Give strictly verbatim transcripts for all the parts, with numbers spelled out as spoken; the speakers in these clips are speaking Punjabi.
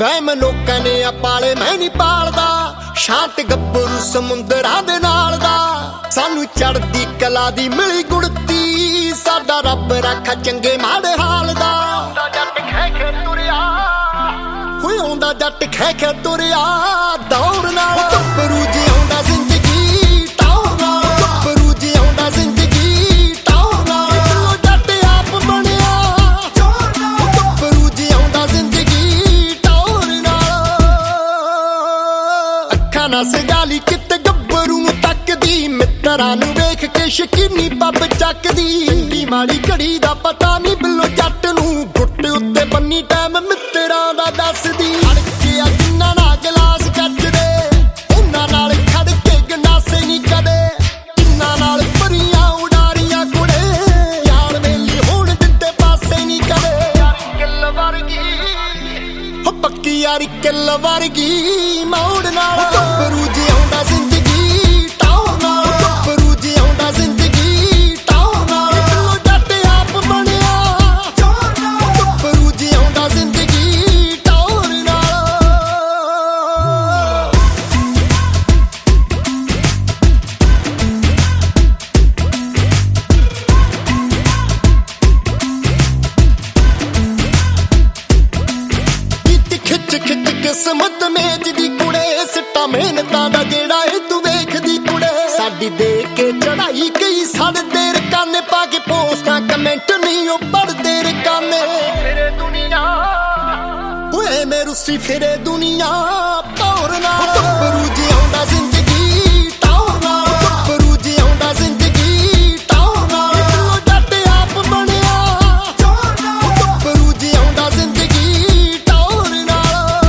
ਵਹਿਮ ਲੋਕਾਂ ਨੇ ਆ ਪਾਲੇ ਮੈਂ ਨਹੀਂ ਪਾਲਦਾ, ਸ਼ਾਂਤ ਗੱਭਰੂ ਸਮੁੰਦਰਾਂ ਦੇ ਨਾਲ ਦਾ। ਸਾਨੂੰ ਚੜ੍ਹਦੀ ਕਲਾ ਦੀ ਮਿਲੀ ਗੁੜਤੀ, ਸਾਡਾ ਰੱਬ ਰੱਖਾ ਚੰਗੇ ਮਾੜੇ ਹਾਲ ਦਾ। ਜੱਟ ਖੈ ਖੈ ਤੁਰਿਆ ਹੋਏ ਆਉਂਦਾ ਜੱਟ ਖੈ ਖੈ ਤੁਰਿਆ ਦੌਰ ਨਾਲ। ਗੱਭਰੂ ਜਿਉਂਦਾ ਜ਼ਿੰਦਗੀ ਟੌਰ ਨਾਲ, ਗੱਭਰੂ ਜਿਉਂਦਾ ਜ਼ਿੰਦਗੀ ਟੌਰ ਨਾਲ। ਚਲੋ ਜੱਟ ਆਪ ਬਣਿਆ ਚੋਰ ਨਾਲ, ਗੱਭਰੂ ਜਿਉਂਦਾ ਜ਼ਿੰਦਗੀ ਟੌਰ ਨਾਲ। ਅੱਖਾਂ ਨਾਲ ਸਗਾਲੀ ਕਿਤੇ ਗੱਭਰੂ ਨੂੰ ਤੱਕਦੀ, ਮਿੱਤਰਾਂ ਨੂੰ ਵੇਖ ਕੇ ਸ਼ਕੀਨੀ ਪੱਬ ਚੱਕਦੀ। ਚੰਗੀ ਮਾੜੀ ਘੜੀ ਦਾ ਪਤਾ ਨਹੀਂ ਬਿੱਲੋ ਜੱਟ ਨੂੰ, ਗੁੱਟ ਉੱਤੇ ਬੰਨੀ ਟਾਈਮ ਮਿੱਤਰਾਂ ਦਾ ਦੱਸਦੀ। ਖੜਕੇ ਆ ਜਿੰਨਾਂ ਨਾਲ ਗਲਾਸ ਕੱਜਦੇ, ਉਹਨਾਂ ਨਾਲ ਖੜ ਕੇ ਗੰਡਾਸੇ ਨਹੀਂ ਕਦੇ। ਜਿੰਨਾਂ ਨਾਲ ਪਰੀਆਂ ਉਡਾਰੀਆਂ ਕੁੜੇ, ਯਾਰ ਵੇਲੀ ਹੋਣ ਦਿੱਤੇ ਪਾਸੇ ਨਹੀਂ ਕਦੇ। ਯਾਰੀ ਕਿੱਲ ਵਰਗੀ ਹੋ ਪੱਕੀ ਯਾਰੀ ਕਿੱਲ ਵਰਗੀ ਮੌੜ ਨਾਲ। ਗੱਭਰੂ ਜਿਉਂਦਾ ਜ਼ਿੰਦਗੀ ਟੌਰ ਨਾਲ, ਗੱਭਰੂ ਜਿਉਂਦਾ ਜ਼ਿੰਦਗੀ ਟੌਰ ਨਾਲ। ਚਲੋ ਜੱਟ ਆਪ ਬਣਿਆ ਚੋਰ ਨਾਲ, ਗੱਭਰੂ ਜਿਉਂਦਾ ਜ਼ਿੰਦਗੀ ਟੌਰ ਨਾਲ। ਕੀਤੀ ਖਿੱਚ ਖਿੱਚ ਕਿਸਮਤ ਮੇਜ ਦੀ ਕੁੜੇ, ਸਿੱਟਾ ਮਿਹਨਤਾਂ ਦਾ ਜਿਹੜਾ ਏ ਤੂੰ ਵੇਖਦੀ ਕੁੜੇ। ਸਾਡੀ ਦੇਖ ਕੇ ਚੜਾਈ ਕਈ ਸੜਦੇ ਰਕਾਨੇ, ਪਾ ਕੇ ਪੋਸਟਾਂ ਕਮੈਂਟ ਨਹੀਂ ਉਹ ਪੜਦੇ ਰਕਾਨੇ। ਫਿਰੇ ਦੁਨੀਆ ਓਏ ਮੇ ਰੁੱਸੀ ਫਿਰੇ ਦੁਨੀਆ ਭੌਰ ਨਾਲ। ਗੱਭਰੂ ਜਿਉਂਦਾ ਜ਼ਿੰਦਗੀ ਟੌਰ ਨਾਲ, ਗੱਭਰੂ ਜਿਉਂਦਾ ਜ਼ਿੰਦਗੀ ਟੌਰ ਨਾਲ। ਚਲੋ ਜੱਟ ਆਪ ਬਣਿਆ ਚੋਰ ਨਾਲ, ਗੱਭਰੂ ਜਿਉਂਦਾ ਜ਼ਿੰਦਗੀ ਟੌਰ ਨਾਲ।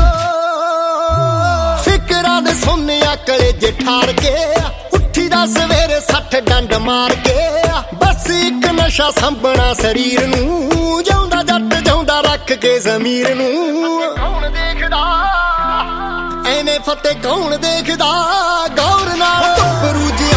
ਫਿਕਰਾਂ ਦੇ ਸੋਨਿਆ ਕਲੇਜੇ ਠਾਰ ਕੇ, ਉੱਠੀ ਦਾ ਸਵੇਰੇ ਸੱਠ ਡੰਡ ਮਾਰ ਕੇ। ਬਸ ਇੱਕ ਨਸ਼ਾ ਸੰਭਣਾ ਸਰੀਰ ਨੂੰ, ਜਿਉਂਦਾ ਜੱਟ ਜਿਉਂਦਾ ਰੱਖ ਕੇ ਜ਼ਮੀਰ ਨੂੰ। ਕੌਣ ਦੇਖਦਾ ਐਵੇਂ ਫਤਿਹ ਕੌਣ ਦੇਖਦਾ ਗੌਰ ਨਾਲ। ਗੱਭਰੂ